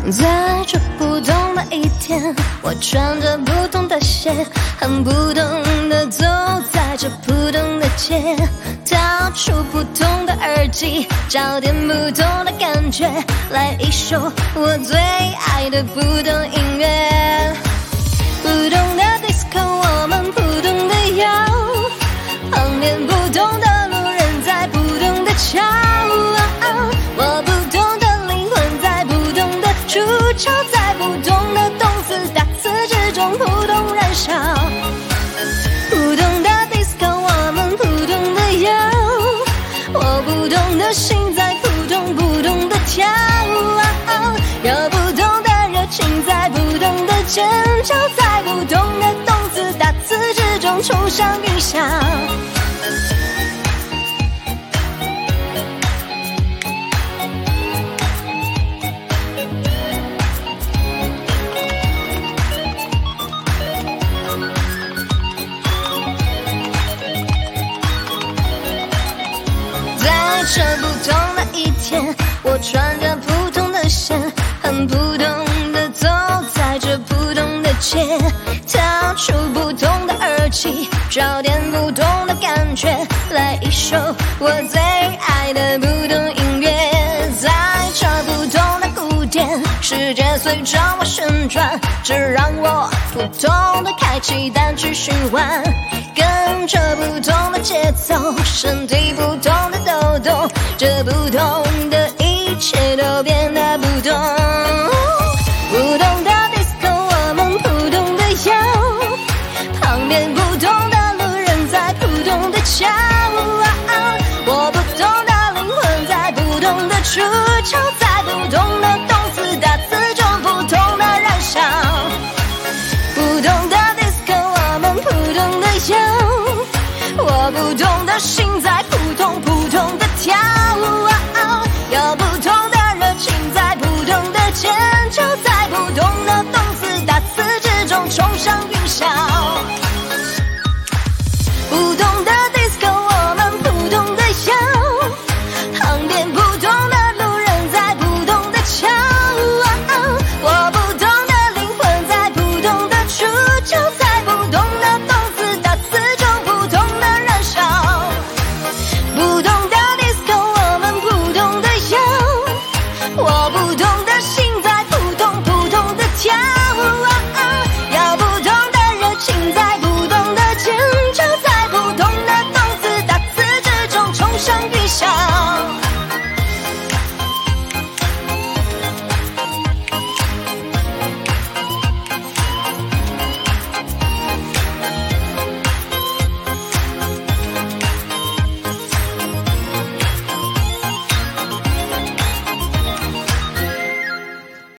在这不同的一天，我穿着不同的鞋，很不同的走在这不同的街，掏出不同的耳机，找点不同的感觉，来一首我最爱的不同音乐。不同的 disco， 我们不同的摇，旁边不同的路人在不同的瞧，我不同的灵魂在不同的出窍，在不同的动词大词之中不同燃烧。不同的 disco， 我们不同的摇，我不同的心在扑通扑通的跳，有不同的热情在不同的尖叫，在不同的动词大词之中冲向云霄。这不同的一天，我穿着不同的鞋，很不同的走在这不同的街，掏出不同的耳机，找点不同的感觉，来一首我最爱的不同音乐。在这不同的鼓点，世界随着我旋转，这让我不同的开启单曲循环，跟着不同的节奏，身体不同的抖动，这不同的一切都变得不同。不同的 disco， 我们不同的摇，旁边不同的路人在不同的瞧，我不同的灵魂在不同的出窍，在不同的动词大词中不同的燃烧。不同的 disco， 我们不同的摇，我不同的心在扑通扑通的跳，有不同的热情在不同的尖叫，在不同的动词大词之中冲向云